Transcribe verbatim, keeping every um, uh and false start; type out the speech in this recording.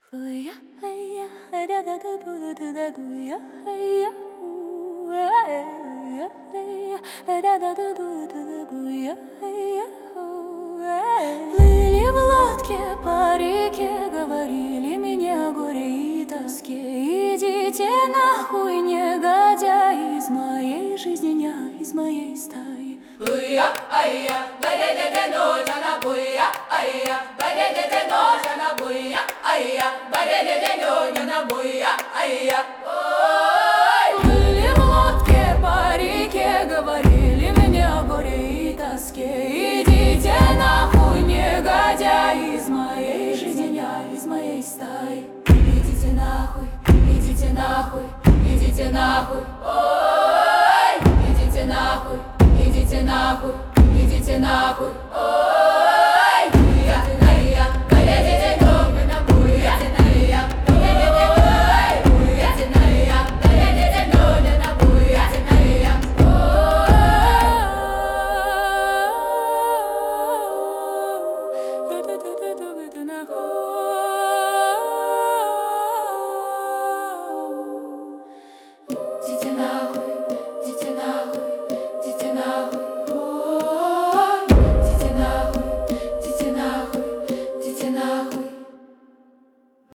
Плыли в лодке по реке, говорили мне о горе и тоске. Идите нахуй, негодяи, из моей жизни, не из моей стаи. Буя, айя, баре-де-де, ноча на буя, айя, баре-де-де, ноча на буя, айя, баре-де-де, ноча на буя, айя. Плыли в лодке по реке, говорили мне о горе и тоске. Идите нахуй, негодяи, из моей жизни, не из моей стаи. Идите нахуй, идите нахуй, идите нахуй, ой, идите нахуй, идите нахуй, идите нахуй, ой.